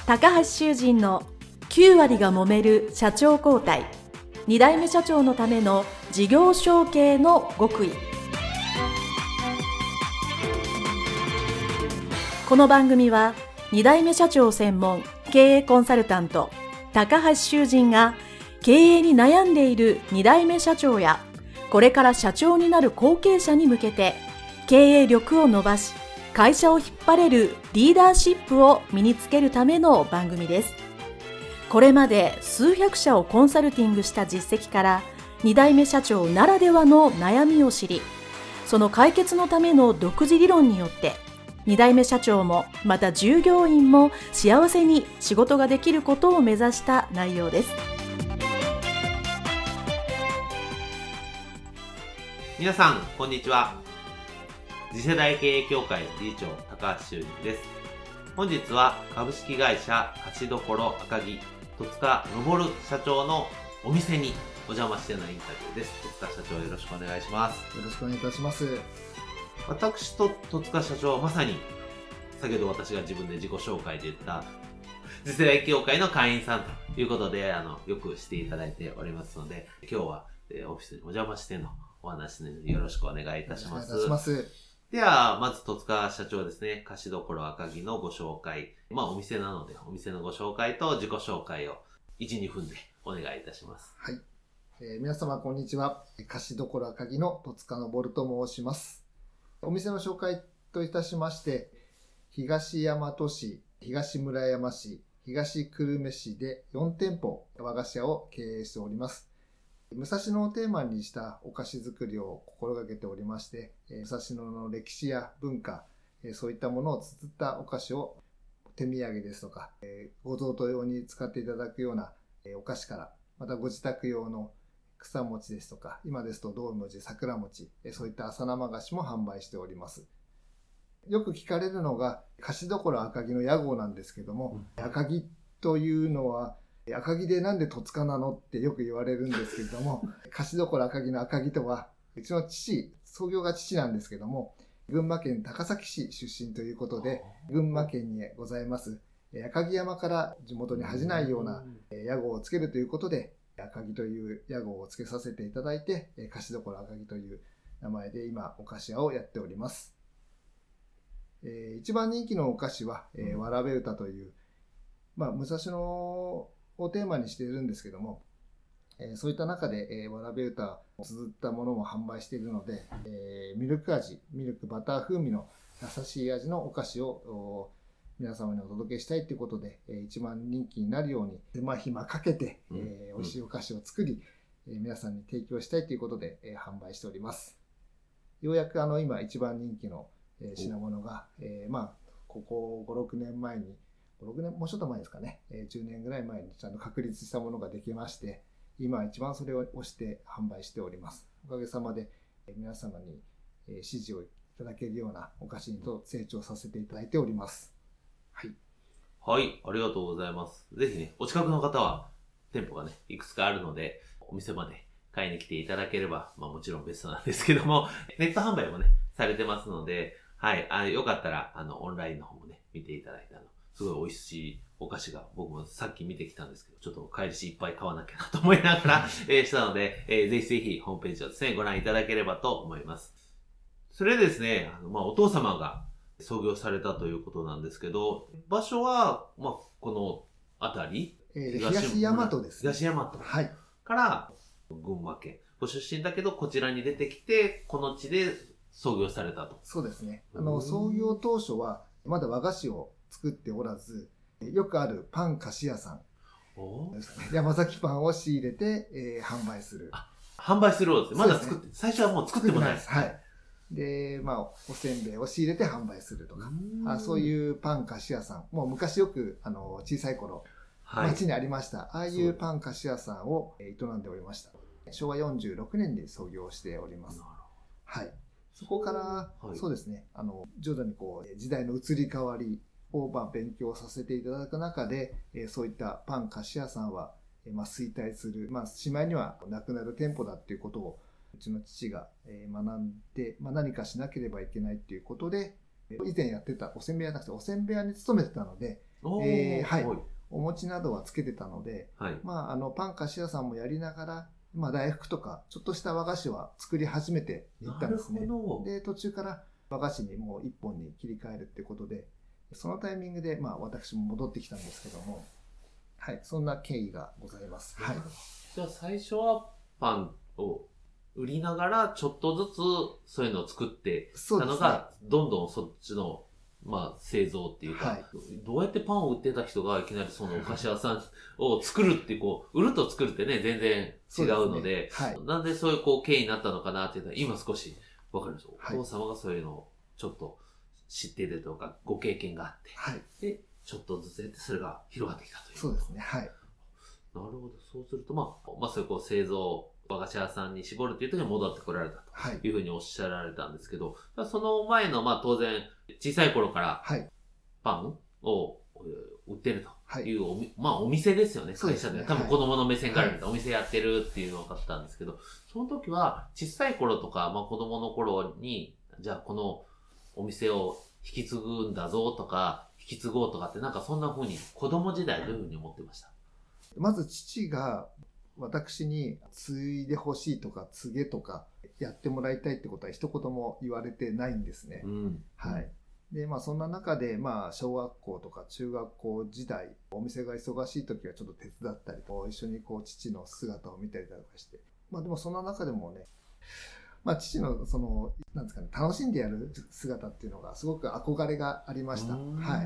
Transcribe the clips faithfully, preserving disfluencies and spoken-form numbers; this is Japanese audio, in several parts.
高橋修人のきゅう割が揉める社長交代、に代目社長のための事業承継の極意。この番組はに代目社長専門経営コンサルタント高橋修人が経営に悩んでいるに代目社長やこれから社長になる後継者に向けて経営力を伸ばし会社を引っ張れるリーダーシップを身につけるための番組です。これまで数百社をコンサルティングした実績からに代目社長ならではの悩みを知り、その解決のための独自理論によってに代目社長もまた従業員も幸せに仕事ができることを目指した内容です。 皆さんこんにちは。次世代経営協会理事長高橋修人です。本日は株式会社貸処赤木戸塚昇社長のお店にお邪魔してのインタビューです。戸塚社長、よろしくお願いします。 よろしくお願いいたします。 私と戸塚社長はまさに先ほど私が自分で自己紹介で言った次世代協会の会員さんということで、あのよくしていただいておりますので、今日はオフィスにお邪魔してのお話でよろしくお願いいたします。 お願いいたします。 では、まず戸塚社長ですね、貸処赤木のご紹介。まあお店なので、お店のご紹介と自己紹介をいち、にふんでお願いいたします。 はい。えー、皆様こんにちは。貸処赤木の戸塚昇と申します。お店の紹介といたしまして、東大和市、東村山市、東久留米市でよん店舗和菓子屋を経営しております。武蔵野をテーマにしたお菓子作りを心がけておりまして、武蔵野の歴史や文化、そういったものを綴ったお菓子を手土産ですとか、ご贈答用に使っていただくようなお菓子から、またご自宅用の草餅ですとか、今ですと道明寺桜餅、そういった朝生菓子も販売しております。よく聞かれるのが貸処赤木の屋号なんですけども、うん、赤木というのは赤木でなんで戸塚なのってよく言われるんですけれども、貸処赤木の赤木とはうちの父、創業が父なんですけども、群馬県高崎市出身ということで、群馬県にございます赤城山から地元に恥じないような屋号をつけるということで、赤木という屋号をつけさせていただいて、貸処赤木という名前で今お菓子屋をやっております。えー、一番人気のお菓子は、えー、わらべ歌という、まあ、武蔵野をテーマにしているんですけども、えー、そういった中で、えー、わらべ歌を綴ったものも販売しているので、えー、ミルク味、ミルクバター風味の優しい味のお菓子を皆様にお届けしたいということで、えー、一番人気になるように手間暇かけて、うんえー、美味しいお菓子を作り、うんえー、皆さんに提供したいということで、えー、販売しております。ようやくあの今一番人気の品物が、えー、まあここご、ろくねんまえにご、ろくねんもうちょっと前ですかね、えー、じゅうねんぐらい前にちゃんと確立したものができまして、今一番それを押して販売しております。おかげさまで、えー、皆様に、えー、支持をいただけるようなお菓子にと成長させていただいております。はい。 はい、ありがとうございます。ぜひね、お近くの方は店舗がね、いくつかあるので、お店まで買いに来ていただければ、まあもちろんベストなんですけども、ネット販売もね、されてますので、はい。あ、よかったら、あの、オンラインの方もね、見ていただいて、あの、すごい美味しいお菓子が、僕もさっき見てきたんですけど、ちょっと帰りしいっぱい買わなきゃなと思いながら、えー、したので、えー、ぜひぜひホームページをですね、ご覧いただければと思います。それでですね、あの、まあ、お父様が創業されたということなんですけど、場所は、まあ、この辺り、 えー、東大和です、 ね。東大和。はい。から、群馬県。ご出身だけど、こちらに出てきて、この地で、創業されたと。 そうですね。あの創業当初はまだ和菓子を作っておらず、よくあるパン菓子屋さん、山崎パンを仕入れて、えー、販売する。 あ、販売するんですね。まだ作って、ね、最初はもう作ってもないです。 はい。で、まあおせんべいを仕入れて販売するとか、あそういうパン菓子屋さん、もう昔よくあの小さい頃、はい、町にありました。ああいうパン菓子屋さんを営んでおりました。しょうわよんじゅうろくねんで創業しております。はい。そこから、はい、そうですね、あの、徐々にこう、時代の移り変わりを、まあ、勉強させていただく中で、えー、そういったパン菓子屋さんは、えー、まあ、衰退する、まあ、しまいにはなくなる店舗だっていうことを、うちの父が、えー、学んで、まあ、何かしなければいけないっていうことで、 以前やってたおせんべい屋なくておせんべい屋に勤めてたので、えーはい、お餅などはつけてたので、はい、まあ、あのパン菓子屋さんもやりながら、まあ、大福とかちょっとした和菓子は作り始めていったんですね。で途中から和菓子にもう一本に切り替えるっていうことで、そのタイミングで、まあ、私も戻ってきたんですけども、はい、そんな経緯がございます。はい、 じゃあ最初はパンを売りながらちょっとずつそういうのを作ってたのが、ね、どんどんそっちの、まあ、製造っていうか、はい、どうやってパンを売ってた人がいきなりそのお菓子屋さんを作るってこう売ると作るってね全然違うの で, で、ねはい、なんでそういうこう経緯になったのかなっていうのは今少しわかるんですよ。お父様がそういうのをちょっと知っているとかご経験があって、はい、でちょっとずつやってそれが広がってきたという。 そうですね。はい。 なるほど。そうするとまあ、まあそういうこう製造和菓子屋さんに絞るっていう時に戻ってこられたというふうにおっしゃられたんですけど、はい、その前のまあ当然小さい頃からパンを売ってるというお、はい、まあお店ですよね。会社で、ね、多分子供の目線から見たらお店やってるっていうのが分かったんですけど、その時は小さい頃とか、まあ子供の頃にじゃあこのお店を引き継ぐんだぞとか引き継ごうとかってなんかそんな風に子供時代どういう風に思ってました？ まず父が私に継いでほしいとか継げとかやってもらいたいってことは一言も言われてないんですね。うん、はい。で、まあそんな中で、まあ小学校とか中学校時代、お店が忙しい時はちょっと手伝ったり、こう一緒にこう父の姿を見たりだとかして、まあでもそんな中でもね、まあ父のその、なんですかね、楽しんでやる姿っていうのがすごく憧れがありました。はい。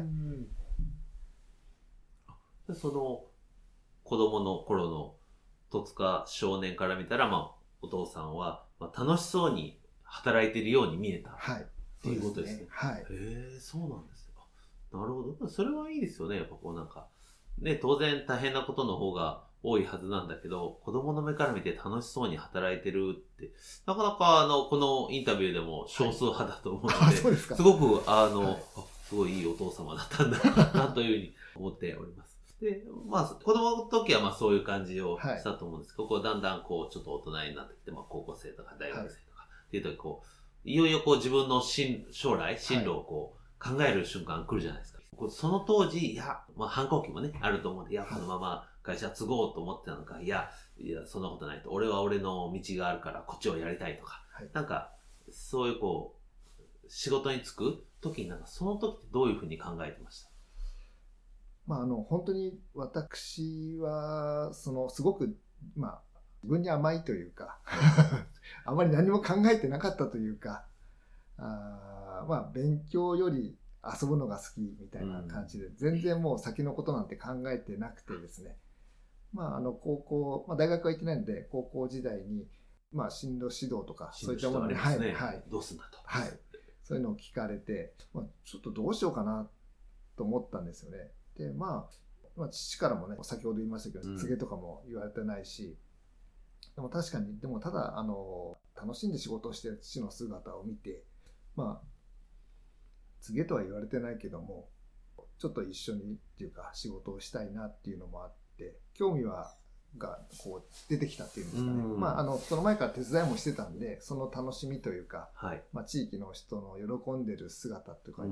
でその子供の頃の戸塚少年から見たら、まあ、お父さんは、まあ、楽しそうに働いているように見えた、はい、っていうことですね。 はい。 へえ、そうなんですよ。なるほど。それはいいですよね。やっぱこうなんか、ね、当然大変なことの方が多いはずなんだけど、子供の目から見て楽しそうに働いてるって、なかなかあの、このインタビューでも少数派だと思うので、はい、 そうですか。 すごくあの、はい、あ、すごいいいお父様だったんだなというふうに思っております。で、まあ、子供の時はまあそういう感じをしたと思うんですけど、はい、こうだんだんこう、ちょっと大人になってきて、まあ高校生とか大学生とか、っていうとこう、いよいよこう自分の進将来、進路をこう、考える瞬間来るじゃないですか。はい、その当時、いや、まあ反抗期もね、あると思うんで、いや、このまま会社継ごうと思ってたのか、いや、いや、そんなことないと。俺は俺の道があるから、こっちをやりたいとか、はい、なんか、そういうこう、仕事に就く時になんか、その時ってどういうふうに考えてました？ まあ、あの本当に私はそのすごく、まあ、自分に甘いというかあまり何も考えてなかったというか、あ、まあ、勉強より遊ぶのが好きみたいな感じで、うん、全然もう先のことなんて考えてなくてですね、まあ、あの高校、まあ、大学は行ってないので高校時代に、まあ、進路指導とかそういったもので、はいはい、 どうすんだと、 はい、そういうのを聞かれて、まあ、ちょっとどうしようかなと思ったんですよね。でまあ、まあ父からもね先ほど言いましたけど、うん、告げとかも言われてないし、でも確かにでもただあの楽しんで仕事をしている父の姿を見て、まあ告げとは言われてないけどもちょっと一緒にっていうか仕事をしたいなっていうのもあって興味はがこう出てきたっていうんですかね、うん、まああのその前から手伝いもしてたんでその楽しみというか、はい、まあ、地域の人の喜んでる姿というか、うん、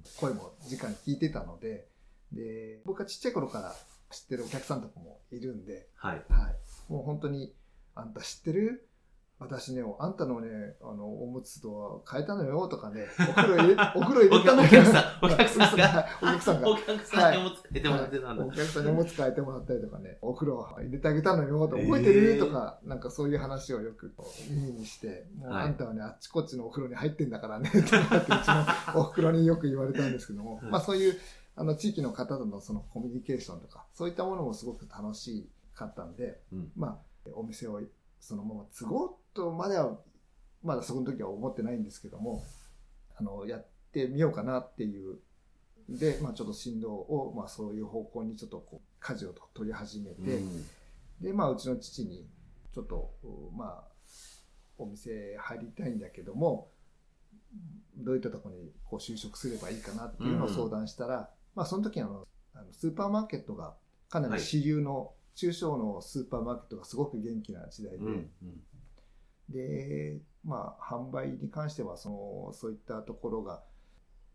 声も直に聞いてたので。で僕はちっちゃい頃から知ってるお客さんとかもいるんで、はいはい、もう本当にあんた知ってる？私ね、あんたのね、あのおむつと変えたのよとかね、お風呂入れ、お風呂入れたのよ。 お客さん、お客さんが、 お客さんが、 お客さんにおむつ変えてもらってたんだ、 はいはい。お客さんにおむつ変えてもらったりとかね、お風呂入れてあげたのよと覚えてる、えー、とか、なんかそういう話をよく耳にして、もうあんたはね、あっちこっちのお風呂に入ってんだからね、とかってうちのお袋によく言われたんですけども、まあそういう、あの地域の方とのそのコミュニケーションとかそういったものもすごく楽しかったんで、うん、まあお店をそのまま継ごうとまではまだその時は思ってないんですけども、あのやってみようかなっていうで、まあ、ちょっと進路を、まあ、そういう方向にちょっとこう舵を取り始めて、うん、でまあうちの父にちょっとまあお店入りたいんだけどもどういったところにこう就職すればいいかなっていうのを相談したら、うん、まあ、その時あのあのスーパーマーケットがかなり主流の、はい、中小のスーパーマーケットがすごく元気な時代で、うんうん、で、まあ、販売に関してはそのそういったところが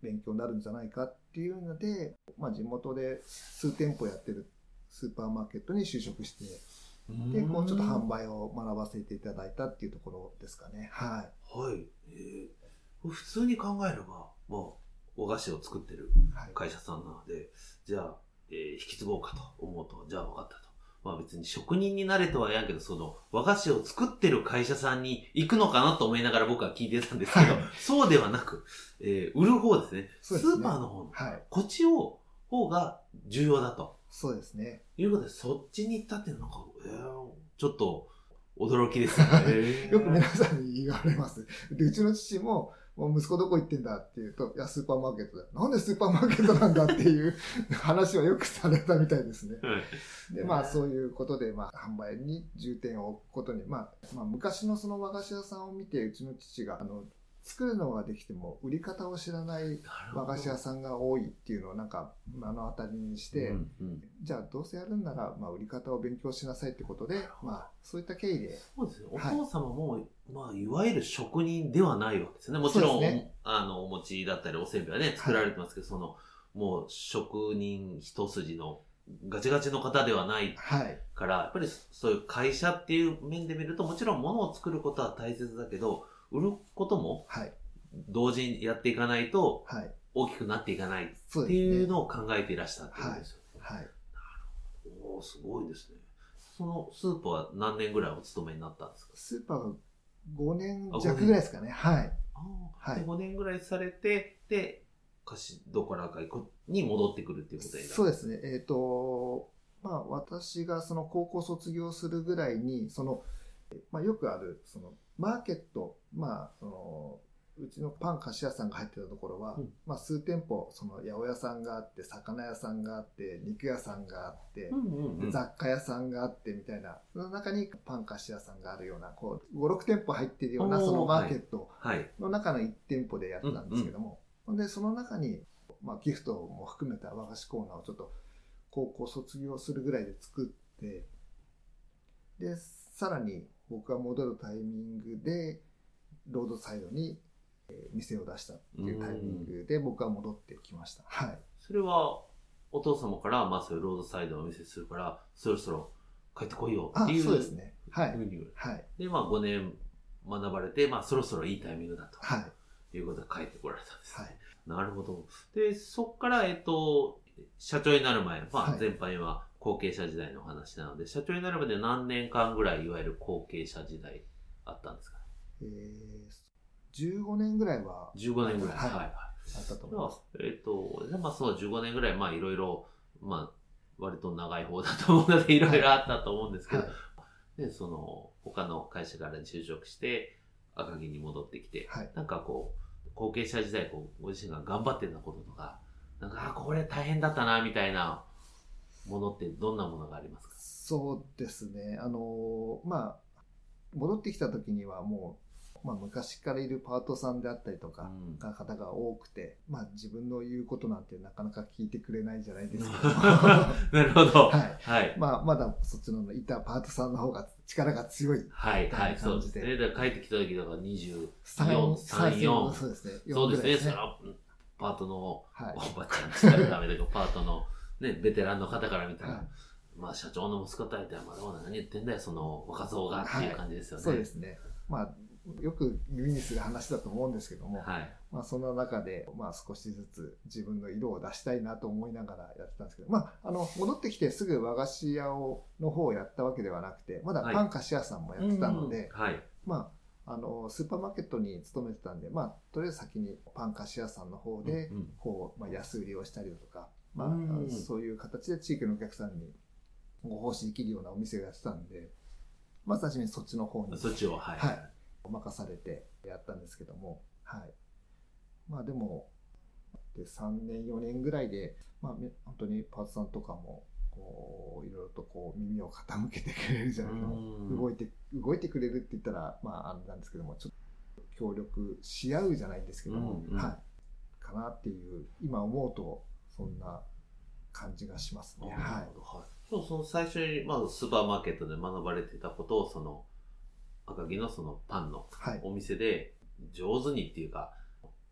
勉強になるんじゃないかっていうので、まあ、地元で数店舗やってるスーパーマーケットに就職して、でこうちょっと販売を学ばせていただいたっていうところですかね。はい。 はい。えー、普通に考えれば、まあ、和菓子を作ってる会社さんなので、はい、じゃあ、えー、引き継ごうかと思うと、じゃあ分かったと。まあ別に職人になれとは言わんけど、その和菓子を作ってる会社さんに行くのかなと思いながら僕は聞いてたんですけど、はい、そうではなく、えー、売る方ですね。スーパーの方の、はい、こっちを、方が重要だと。 そうですね。 いうことで、そっちに行ったっていうのが、えー、ちょっと驚きですよね。 よく皆さんに言われます。で、うちの父も、もう息子どこ行ってんだって言うと、いや、スーパーマーケットだ。なんでスーパーマーケットなんだっていう話はよくされたみたいですね。はい、で、まあそういうことで、まあ販売に重点を置くことに、まあ、まあ昔のその和菓子屋さんを見て、うちの父が、あの、作るのができても売り方を知らない和菓子屋さんが多いっていうのをなんか目の当たりにして、うんうん、じゃあどうせやるんなら、まあ、売り方を勉強しなさいってことで、まあ、そういった経緯で。 そうですね。お父様も、はい、まあ、いわゆる職人ではないわけですよね。もちろん、ね、あの、お餅だったりおせんべいはね、作られてますけど、はい、その、もう職人一筋のガチガチの方ではないから、はい、やっぱりそういう会社っていう面で見ると、もちろん物を作ることは大切だけど、売ることも同時にやっていかないと大きくなっていかないっていうのを考えていらしたっていうんですよね。はい。はい、なるほど。すごいですね。そのスーパーは何年ぐらいお勤めになったんですか？ スーパーがごねん弱ぐらいですかね。はい。 あ、はい、ごねんぐらいされて、で、菓子どこらかに戻ってくるっていうことになる。 そうですね。えっと、まあ私がその高校卒業するぐらいに、その、まあよくある、その、マーケット、まあ、その、うちのパン菓子屋さんが入ってたところは、うん、まあ数店舗、その八百屋さんがあって、魚屋さんがあって、肉屋さんがあって、うんうんうん、雑貨屋さんがあってみたいな、その中にパン菓子屋さんがあるような、こう、ご、ろく店舗入ってるようなそのマーケットの中のいち店舗でやってたんですけども、はいはい、で、その中に、まあギフトも含めた和菓子コーナーをちょっと高校卒業するぐらいで作って、で、さらに僕が戻るタイミングで、ロードサイドに店を出したっていうタイミングで僕は戻ってきました。はい。 それはお父様から、まあそういうロードサイドをお見せするから、そろそろ帰ってこいよっていう。 あ、そうですね。はい。 はい。で、まあごねん学ばれて、まあそろそろいいタイミングだと。はい。いうことで帰ってこられたんです、ね。はい。なるほど。で、そっから、えっと、社長になる前、まあ前半は後継者時代の話なので、はい、社長になるまで何年間ぐらい、いわゆる後継者時代あったんですか？ えー、じゅうごねんぐらいは。 じゅうごねんぐらい。はい。はい、 あったと思います。 えっ、ー、と、まあそうじゅうごねんぐらい、まあいろいろ、まあ割と長い方だと思うのでいろいろあったと思うんですけど、はい、で、その他の会社から就職して、赤城に戻ってきて、はい、なんかこう、後継者時代、こう、ご自身が頑張ってたこととか、なんか、あ、これ大変だったな、みたいなものってどんなものがありますか？ そうですね。あの、まあ、戻ってきた時にはもう、まあ、昔からいるパートさんであったりとか、うん、方が多くて、まあ自分の言うことなんてなかなか聞いてくれないじゃないですけどなるほど。 はい。はい。まあまだそっちのいたパートさんの方が力が強い。 はい、はい、そうですね。だから帰ってきた時だからにじゅうよん、さん、 よん。そうですね。 そうですね。それはパートのおばちゃんって言ったらダメだけど、パートのね、ベテランの方から見たら、はい、まあ社長の息子と相手はまだまだ何言ってんだよ、その若造がっていう感じですよね。 はい、そうですね。まあよく耳にする話だと思うんですけども、はい、まあその中で、まあ少しずつ自分の色を出したいなと思いながらやってたんですけど、まああの、戻ってきてすぐ和菓子屋を、の方をやったわけではなくて、まだパン菓子屋さんもやってたので、はい、まあ、あの、スーパーマーケットに勤めてたんで、まあ、とりあえず先にパン菓子屋さんの方で、こう、まあ安売りをしたりだとか、まあ、そういう形で地域のお客さんにご奉仕できるようなお店をやってたんで、まずはじめにそっちの方に。 そっちを、はい。 はい。任されてやったんですけども、はい。まあでも、でさんねん、よねんぐらいで、まあ本当にパートさんとかも、こう、いろいろとこう耳を傾けてくれるじゃないですか。動いて、動いてくれるって言ったら、まああれなんですけども、ちょっと協力し合うじゃないんですけども、うんうん、はい。かなっていう、今思うと、そんな感じがしますね。はい。はい。 そうその最初に、まずスーパーマーケットで学ばれてたことを、その、赤城のそのパンのお店で上手にっていうか、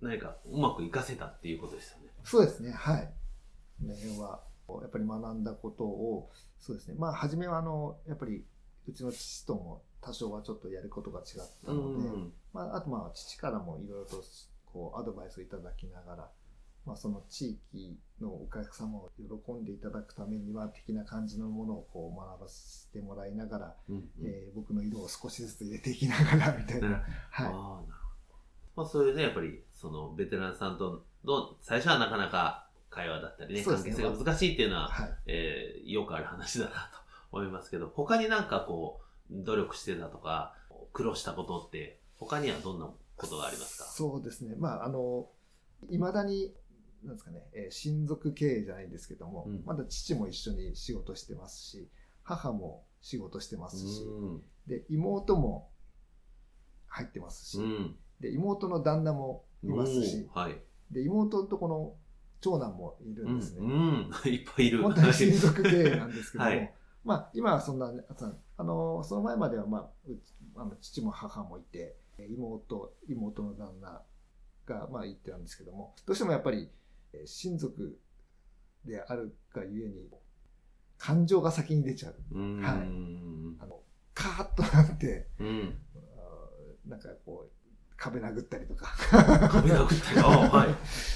何かうまく活かせたっていうことですよね。 そうですね。はい。この辺は、やっぱり学んだことを、そうですね。まあ、初めは、あの、やっぱり、うちの父とも多少はちょっとやることが違ったので、うん、まあ、あとまあ、父からもいろいろと、こう、アドバイスをいただきながら、まあ、その地域のお客様を喜んでいただくためには的な感じのものをこう学ばせてもらいながら、うんうん、えー、僕の色を少しずつ入れていきながらみたいな、うん、はい。あ、なるほど。 まあ、そういうね、やっぱりそのベテランさんとの最初はなかなか会話だったりね、関係性が難しいっていうのは、はい、えー、よくある話だなと思いますけど、他になんかこう努力してたとか苦労したことって他にはどんなことがありますか？ そうですね。まああの未だになんですかね、えー、親族経営じゃないんですけども、うん、まだ父も一緒に仕事してますし、母も仕事してますし、うん、で妹も入ってますし、うん、で妹の旦那もいますし、はい、で妹のとこの長男もいるんですね。 うんうん、いっぱいいる。 本当に親族経営なんですけども、はい、まあ今はそんな、あのその前までは、まあ、あの父も母もいて、妹妹の旦那がまあいってたんですけども、どうしてもやっぱり親族であるがゆえに感情が先に出ちゃう。うん、はい。あのカーッとなって、うん、なんかこう壁殴ったりとか壁殴ったり、はい。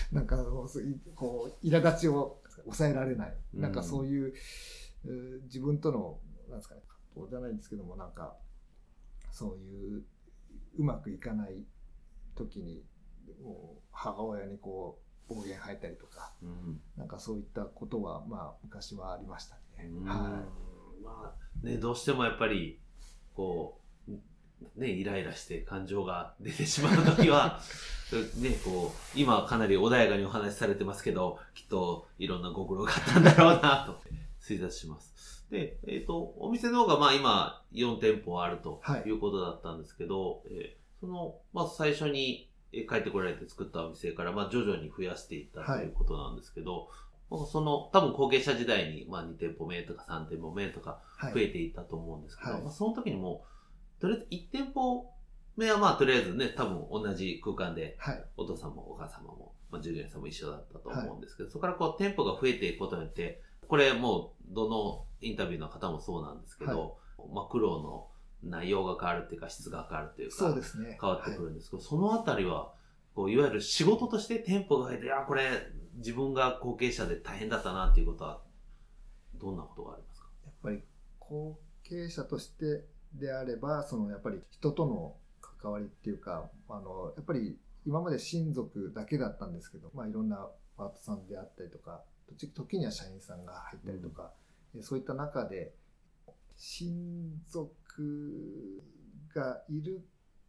なんかこう苛立ちを抑えられない、うん、なんかそういう自分とのなんですかね、葛藤じゃないんですけども、なんかそういううまくいかない時にもう母親にこう暴言吐いたりとか、うん、なんかそういったことはまあ昔はありましたね。 うん、はい。まあね、どうしてもやっぱりこうね、イライラして感情が出てしまうときは、ね、こう、今はかなり穏やかにお話しされてますけど、きっといろんなご苦労があったんだろうなと推察します。で、えっと、お店の方がまあ今よん店舗あるということだったんですけど、はい、えー、その、まず最初に帰ってこられて作ったお店からまあ徐々に増やしていったということなんですけど、はい、その、多分後継者時代にまあに店舗目とかさん店舗目とか増えていったと思うんですけど、はい、まあ、その時にもとりあえずいち店舗目はまあとりあえずね、多分同じ空間で、はい、お父さんもお母様も、まあ、従業員さんも一緒だったと思うんですけど、はい、そこからこう店舗が増えていくことによって、これもうどのインタビューの方もそうなんですけど、はい、まあ苦労の内容が変わるっていうか質が変わるっていうか、 そうですね、 変わってくるんですけど、はい、そのあたりは、こういわゆる仕事として店舗が増えて、いや、これ自分が後継者で大変だったなっていうことは、どんなことがありますか？ やっぱり後継者としてであれば、そのやっぱり人との関わりっていうか、あのやっぱり今まで親族だけだったんですけど、まあ、いろんなパートさんであったりとか、時には社員さんが入ったりとか、うん、そういった中で親族がいる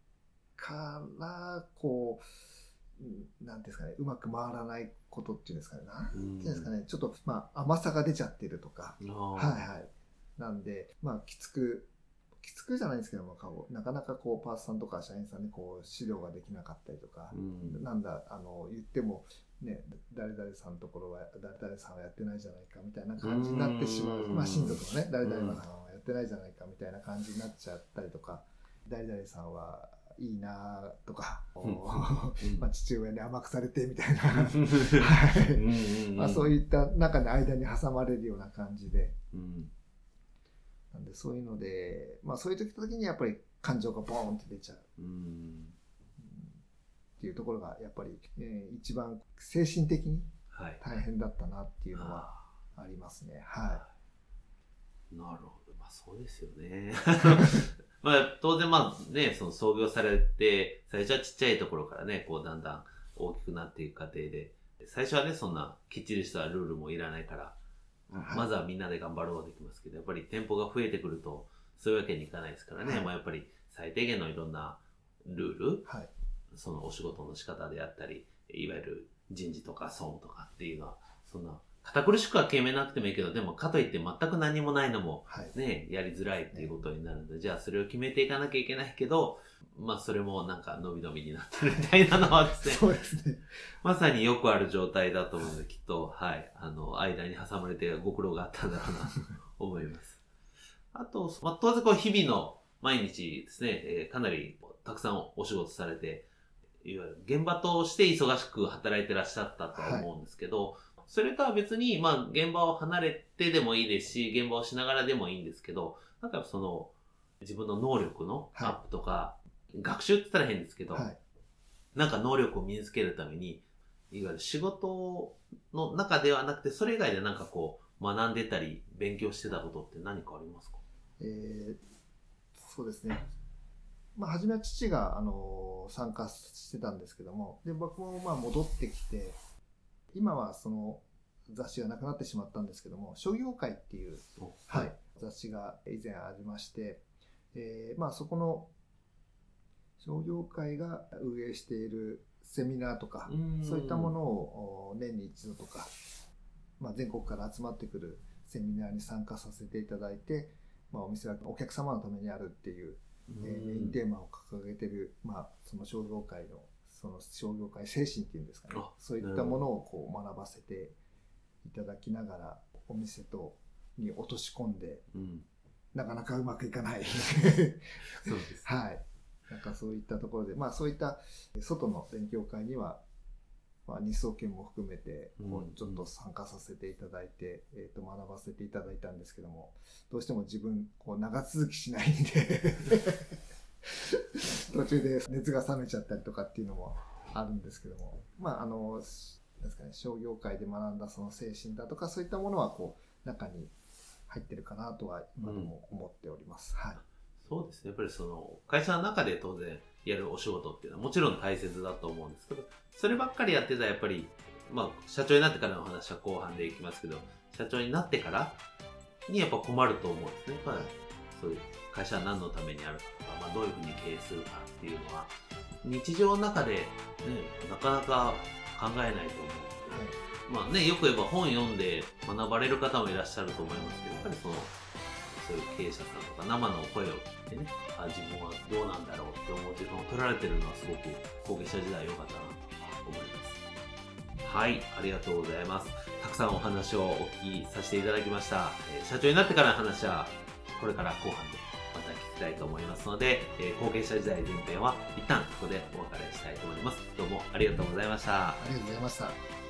からこうなんですかね、うまく回らないことっていうんですかね、なんていうんですかね、ちょっとまあ甘さが出ちゃってるとか、はいはい、なんでまあきつくきつくじゃないんですけども、なかなかこうパートさんとか社員さんにこう指導ができなかったりとか、うん、なんだあの言ってもね、誰々さんのところは誰々さんはやってないじゃないかみたいな感じになってしまう、まあ親族のね、誰々さんはやってないじゃないかみたいな感じになっちゃったりとか、誰々さんはいいなとか、うん、まあ父親に甘くされてみたいな、はい、まあそういった中で間に挟まれるような感じで。うん、なんでそういうので、まあそういう時時にやっぱり感情がボーンって出ちゃう、うん、っていうところがやっぱり、えー、一番精神的に大変だったなっていうのはありますね。はい。はい、 なるほど。まあそうですよね。まあ当然まあね、その創業されて、最初はちっちゃいところからね、こうだんだん大きくなっていく過程で、最初はね、そんなきっちりしたルールもいらないから、はい、まずはみんなで頑張ろうができますけど、やっぱり店舗が増えてくるとそういうわけにいかないですからね、はい、まあやっぱり最低限のいろんなルール、はい、そのお仕事の仕方であったり、いわゆる人事とか総務とかっていうのは、そんな堅苦しくは決めなくてもいいけど、でもかといって全く何もないのもね、はい、やりづらいっていうことになるので、じゃあそれを決めていかなきゃいけないけど、まあそれもなんか伸び伸びになってるみたいなのはですね、 そうですね、 まさによくある状態だと思うので、きっと、はい、あの、間に挟まれてご苦労があったんだろうなと思います。あと、まあ、当然こう日々の毎日ですね、えー、かなりたくさんお仕事されていわゆる現場として忙しく働いてらっしゃったとは思うんですけど、はい、それとは別に、まあ、現場を離れてでもいいですし、現場をしながらでもいいんですけど、なんかその、自分の能力のアップとか、はい、学習って言ったら変ですけど、はい、なんか能力を身につけるために、いわゆる仕事の中ではなくて、それ以外でなんかこう、学んでたり、勉強してたことって何かありますか？ えー、そうですね。まあ、初めは父が、あのー、参加してたんですけども、で、僕もまあ戻ってきて、今はその雑誌がなくなってしまったんですけども、商業会っていう、はい、雑誌が以前ありまして、えー、まあそこの商業会が運営しているセミナーとか、そういったものを年に一度とか、まあ、全国から集まってくるセミナーに参加させていただいて、まあ、お店はお客様のためにあるっていう、えー、メインテーマを掲げている、まあ、その商業会のその商業会精神っていうんですかね、そういったものをこう学ばせていただきながらお店とに落とし込んで、うん、なかなかうまくいかないそうです、はい、なんかそういったところで、まあ、そういった外の勉強会には、まあ、日総研も含めてこうちょっと参加させていただいて、うんえー、と学ばせていただいたんですけども、どうしても自分こう長続きしないんで途中で熱が冷めちゃったりとかっていうのもあるんですけども、まああのですかね、商業界で学んだその精神だとかそういったものはこう中に入ってるかなとは今でも思っております、うん、はい。 そうですね。やっぱりその会社の中で当然やるお仕事っていうのはもちろん大切だと思うんですけど、そればっかりやってたらやっぱり、まあ社長になってからの話は後半でいきますけど、社長になってからにやっぱ困ると思うんですね。やっぱりそういう会社は何のためにあるかとか、まあ、どういうふうに経営するかっていうのは日常の中で、ね、なかなか考えないと思うので、はい、まあね、よく言えば本読んで学ばれる方もいらっしゃると思いますけど、やっぱりそのそういう経営者さんとか生の声を聞いてね、あ、自分はどうなんだろうって思う時間を取られてるのはすごく後継者時代良かったなと思います。はい、ありがとうございます。たくさんお話をお聞きさせていただきました。えー、社長になってからの話はこれから後半でまた聞きたいと思いますので、えー、後継者時代前編は一旦ここでお別れしたいと思います。どうもありがとうございました。 ありがとうございました。